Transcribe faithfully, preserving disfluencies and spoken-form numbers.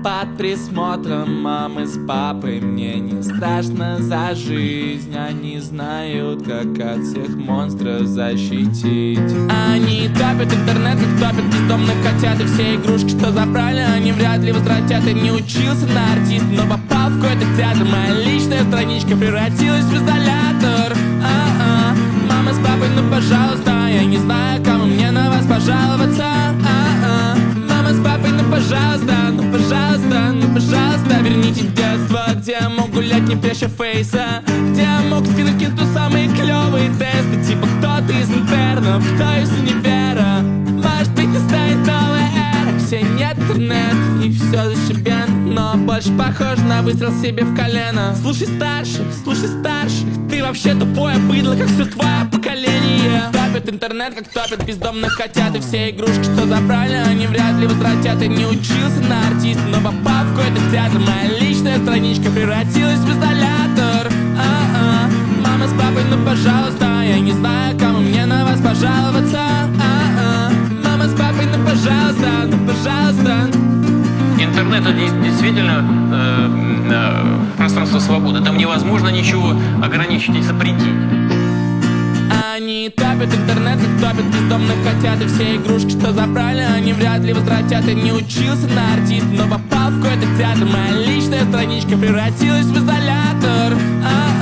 под присмотром мамы с папой. Мне не страшно за жизнь, они знают, как от всех монстров защитить. Они топят интернет, как топят бездомных котят. И все игрушки, что забрали, они вряд ли возвратят. Я не учился на артиста, но попал в какой-то театр. Моя личная страничка превратилась в изолятор. А-а. Мама с папой, ну пожалуйста, я не знаю, кому мне на вас пожаловаться. А-а. Мама с папой, ну пожалуйста, ну пожалуйста, ну пожалуйста, верните детство, где я мог гулять не пряча фейса, где я мог скинуть кенту самые клевые тесты, типа кто-то из интернов, кто из универа. Может быть, не станет новая эра, где нет интернет и все зашибен, но больше похоже на выстрел себе в колено. Слушай старших, слушай старших, ты вообще тупое быдло, как все твое поколение. Топит интернет, как топят бездомных котят. И все игрушки, что забрали, они вряд ли возвратят. Я не учился на артиста, но попал в какой-то театр. Моя личная страничка превратилась в изолятор. А-а. Мама с папой, ну пожалуйста, я не знаю, кому мне на вас пожаловаться. А-а. Мама с папой, ну пожалуйста, ну пожалуйста. Интернет — это действительно э, э, пространство свободы. Там невозможно ничего ограничить и запретить. Они топят интернет, как топят бездомных котят. И все игрушки, что забрали, они вряд ли возвратят. Я не учился на артиста, но попал в какой-то театр. Моя личная страничка превратилась в изолятор. А-а.